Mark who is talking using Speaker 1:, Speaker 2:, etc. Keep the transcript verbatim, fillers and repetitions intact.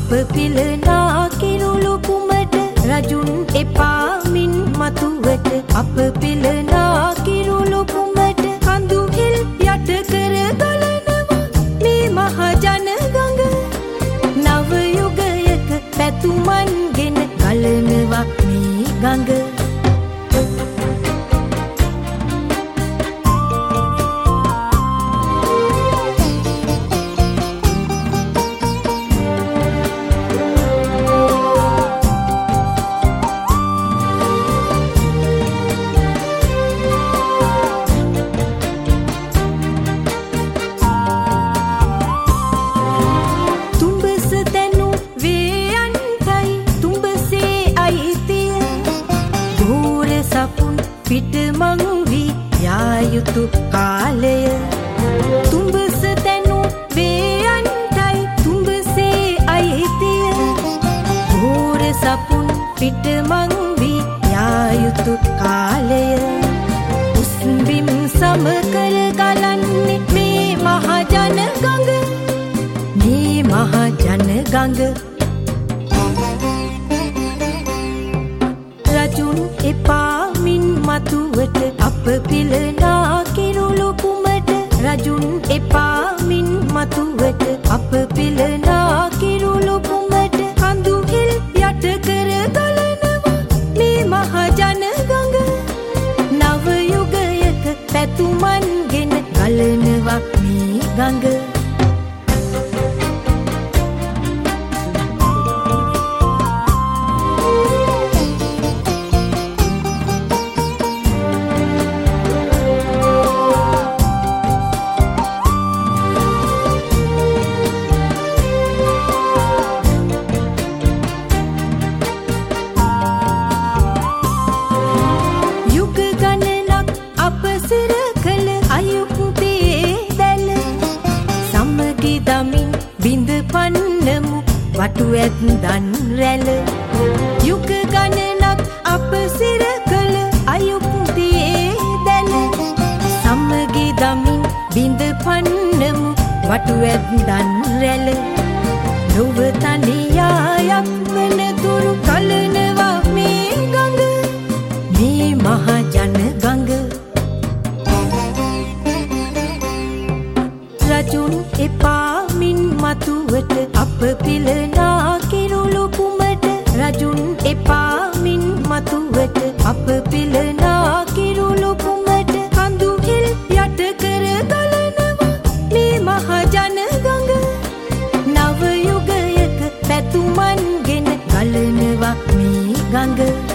Speaker 1: අප පිලනා කිරුළු කුමට රජුන් එපා මින් මතුවට අප පිලනා කිරුළු කුමට කඳු හිල් යට කර ගලනවා මේ මහ ජන ගඟ නව යුගයක පැතුමන්ගෙන ගලනවා මේ ගඟ පිට මං වී යා යුතු කාලය තුඹස තැනු වේයන්ටයි තුඹසේ අයිතිය ගෝර සපුන් පිට මං වී යා යුතු කාලය උස්බිම් සම කර ගලන්නේ මේ මහ ජන ගඟ මේ මහ ජන ගඟ රජුන් එපා මතුවට අප පිලනා කිරුළු කුමට රජුන් එපා මින් මතුවට අප පිලනා කිරුළු කුමට කඳු හිල් යට කර ගලනවා මේ මහ ජන ගඟ නව යුගයක පැතුමන්ගෙන ගලනවා මේ ගඟ දමින් බිඳ පන්නමු වටු ඇත්දන් රැළ යුග ගණනක් අප සිර කළ අයුක්තියේ දැල සමගි දමින් බිඳ පන්නමු වටු ඇත්දන් රැළ ලොව තනියායක් වන තුරු කලනවා මේ ගඟ මේ මහ ජන ගඟ රජුන් එපා මතුවට අප පිලනා කිරුළු කුමට රජුන් එපා මින් මතුවට අප පිලනා කිරුළු කුමට කඳු හිල් යට කර ගලනවා මේ මහ ජන ගඟ නව යුගයක පැතුමන්ගෙන ගලනවා මේ ගඟ